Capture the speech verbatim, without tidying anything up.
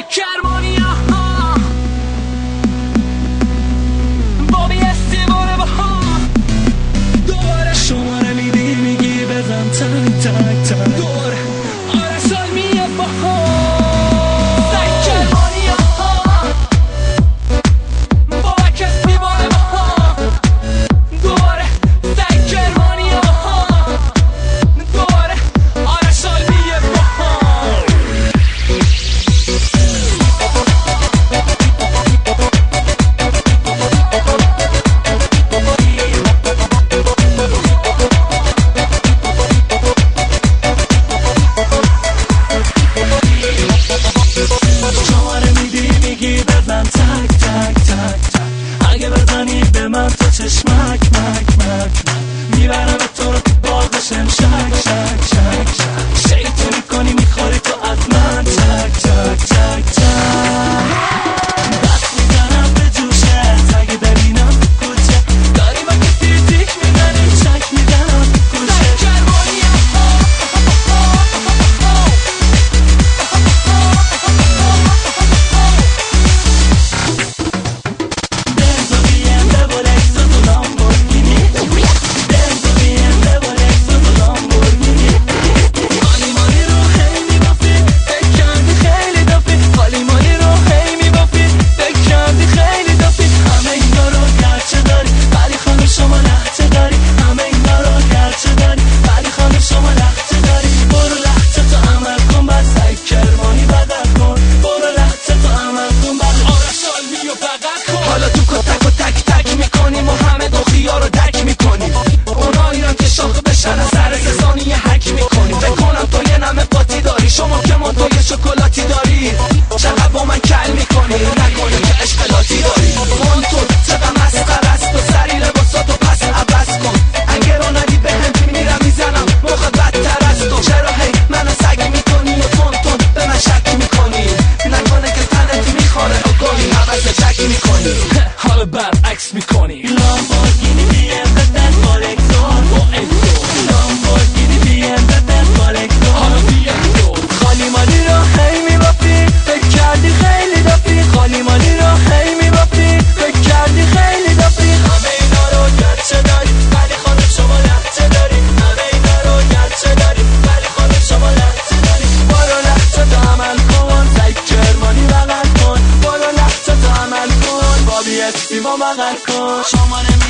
کرمانی ها بابی استیوانه با ها دوباره شماره میدی میگی بزن تک تک تک دوباره آره سال میاد با ها سگ کرمانی ها بابک استیوانه با ها دوباره سگ کرمانی ها دوباره آره سال میاد با ها شماره میدی میگی بزن تک تک تک تک اگه بزنی به من تو چشمک مک مک میبرم تو رو تو باغشم شک شک شک شک شیطونی کنی میخوری تو از من تک تک تک تک دست میزنم به جوشت اگه ببینم کوچه داری با کسی تیک میزنی شک میزنم کوچه کرمانی شکلاتی داری چقدر با من کل میکنی نکنه که اشکالاتی داری من تو چقدر مسخره است و سری لباساتو پس عوض کن انگه رو ندی به هم میرم میزنم موقع بدتر از تو چرا هی منو سگ میکنی و تون تون به من شک میکنی نکنه که تنت میخوره و گاهی عوض شک میکنی حالا برعکس میکنی لامبورگینی بیم بدن کالکتور با اکتور لامبورگینی بیم بدن کالکتور حالا بیم دور خالی مالی رو هی میبافی فکر کردی خیلی دافی خالی مالی رو هی میبافی فکر کردی خیلی دافی همه اینا رو گرچه داری ولی خانم شما لحظه داری همه اینا رو گرچه داری ولی خانم شما لحظه داری برو لحظه تو عمل کن سگ کرمانی بغل کن برو لحظه تو عمل کن بابی استی با بغل کن شما نمی